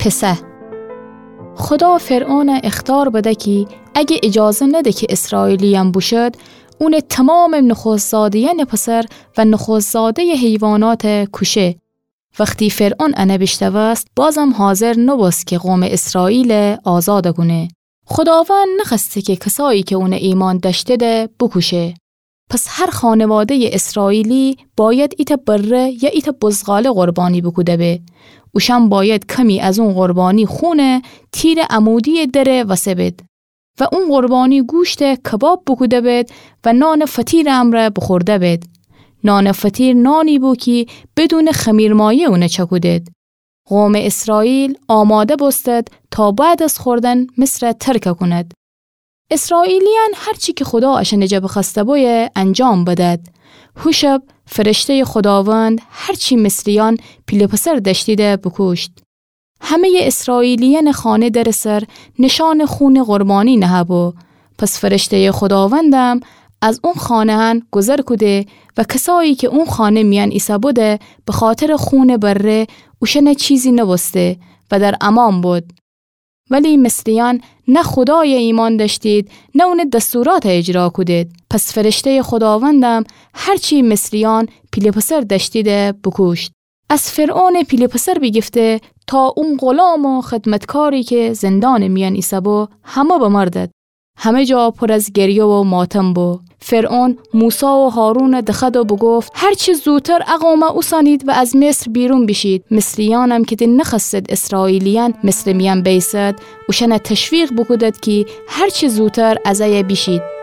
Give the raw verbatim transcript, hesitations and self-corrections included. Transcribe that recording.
پسه. خدا فرعون اختار بده که اگه اجازه نده که اسرائیلیان باشد، اون تمام نخستزادیان پسر و نخستزاده حیوانات کشه. وقتی فرعون انه بشتوست، بازم حاضر نباست که قوم اسرائیل آزاد کنه. خداوند نخسته که کسایی که اون ایمان داشته ده بکشه. پس هر خانواده اسرائیلی باید ایت بره یا ایت بزغال قربانی بکوده به. اوشم باید کمی از اون قربانی خونه تیر عمودی دره و سبد. و اون قربانی گوشت کباب بکوده بید و نان فطیر امره بخورده بید. نان فطیر نانی بو که بدون خمیرمایه اونه چکودید. قوم اسرائیل آماده بستد تا بعد از خوردن مصر ترک کند. اسرائیلیان هرچی که خدا اش نجب خسته بوی انجام بدد. هوشب فرشته خداوند هرچی مصریان پیل پسر دشتیده بکشت. همه اسرائیلیان خانه در سر نشان خون قربانی نهبو. پس فرشته خداوندم از اون خانه هن گذر کده و کسایی که اون خانه میان ایسا بوده به خاطر خون بره اوشن چیزی نبسته و در امان بود. ولی مصریان نه خدای ایمان داشتید نه اون دستورات اجرا کدید. پس فرشته خداوندم هرچی مصریان پیل پسر داشتیده بکشت. از فرعون پیل پسر بگفته تا اون غلام و خدمتکاری که زندان میان ایسابو همه بمردد. همه جا پر از گریه و ماتم بو. فرعون موسی و هارون دخد و بگفت هر چی زودتر اقامه اوسانید و از مصر بیرون بشید. مصریانم که دین نخستد اسرائیلیان مصر میان بیسد وشنه تشویق بکودد که هر چی زودتر از ای بشید.